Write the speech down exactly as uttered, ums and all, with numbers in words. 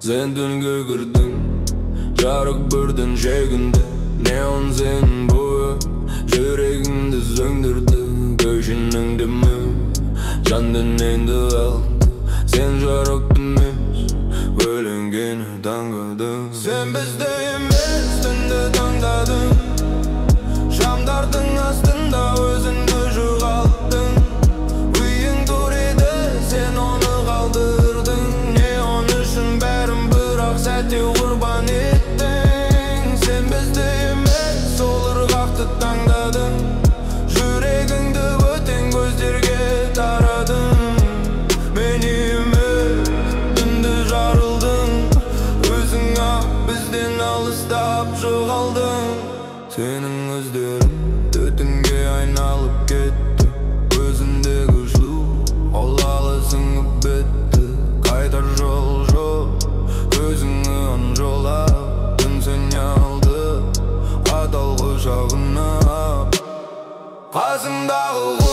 Sen түнге кірдің, жарық бірдің жегінде. Неон сенің бойы, жүрегіңді сөндірді. Көшінің дімі, жан дүниеңді алды. Сен жарық емес, өлеңгені таңдадың. Сен бізді емес, түнді таңдадың. Шамдардың астында өзіңді жоғалттың. Үйің тұр еді, сен оны қалдырдың. Неон үшін бәрін бірақ сәтте құрбан еттің. Сен бізді емес, сол ырғақты таңдадың. Жүрегіңді бөтен көздерге тарадың. Мен емес, түнді жарылдың. Өзіңа бізден алыстап жоғалдың. Сенің өздерің түтінге айналып кетті. Өзіндегі жылу қолалы сіңіп бітті. Қайтар жол жоқ, өзіңі анжолап. Түн сені алды, қатал құшағына. Қасымдағы